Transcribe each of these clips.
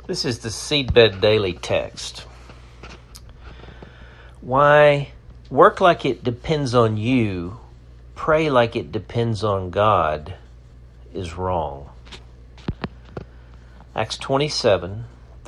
This is the Seedbed Daily Text. Why work like it depends on you, pray like it depends on God is wrong. Acts 27,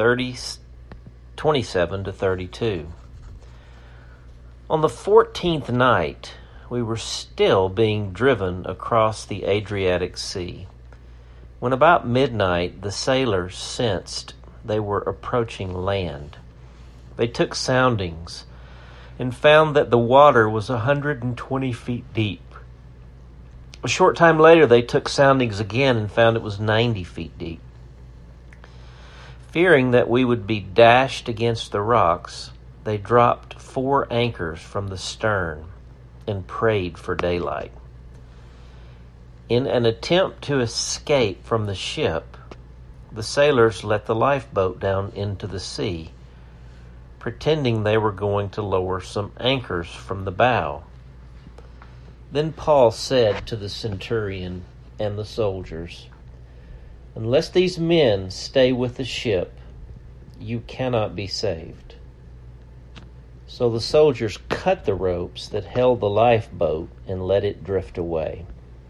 27 to 32. On the 14th night, we were still being driven across the Adriatic Sea. When about midnight, the sailors sensed they were approaching land. They took soundings and found that the water was 120 feet deep. A short time later, they took soundings again and found it was 90 feet deep. Fearing that we would be dashed against the rocks, they dropped 4 anchors from the stern and prayed for daylight. In an attempt to escape from the ship, the sailors let the lifeboat down into the sea, pretending they were going to lower some anchors from the bow. Then Paul said to the centurion and the soldiers, "Unless these men stay with the ship, you cannot be saved." So the soldiers cut the ropes that held the lifeboat and let it drift away.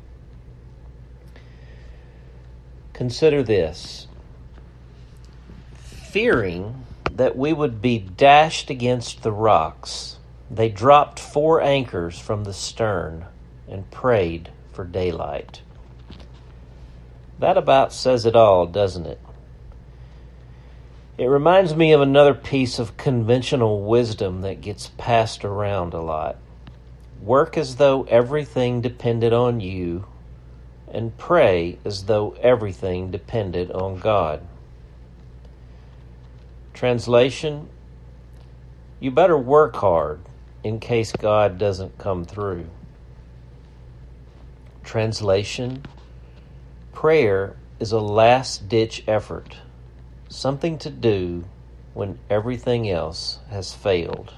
Consider this. Fearing that we would be dashed against the rocks, they dropped 4 anchors from the stern and prayed for daylight. That about says it all, doesn't it? It reminds me of another piece of conventional wisdom that gets passed around a lot. Work as though everything depended on you, and pray as though everything depended on God. Translation: you better work hard in case God doesn't come through. Translation: prayer is a last-ditch effort, something to do when everything else has failed.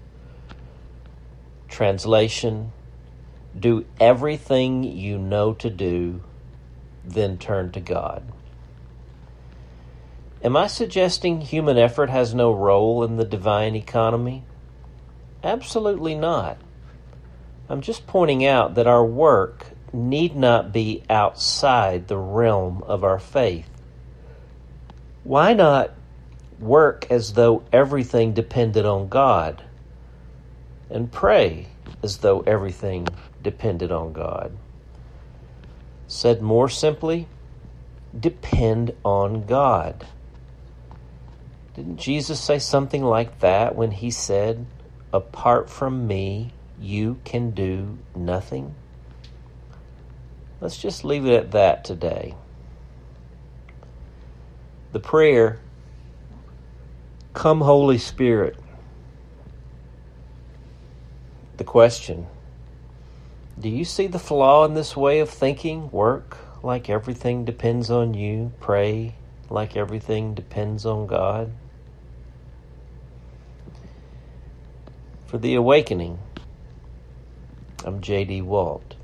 Translation: do everything you know to do, then turn to God. Am I suggesting human effort has no role in the divine economy? Absolutely not. I'm just pointing out that our work need not be outside the realm of our faith. Why not work as though everything depended on God, and pray as though everything depended on God? Said more simply, depend on God. Didn't Jesus say something like that when he said, "Apart from me, you can do nothing"? Let's just leave it at that today. The prayer, "Come, Holy Spirit." The question, do you see the flaw in this way of thinking? Work like everything depends on you. Pray like everything depends on God. For The Awakening, I'm J.D. Walt.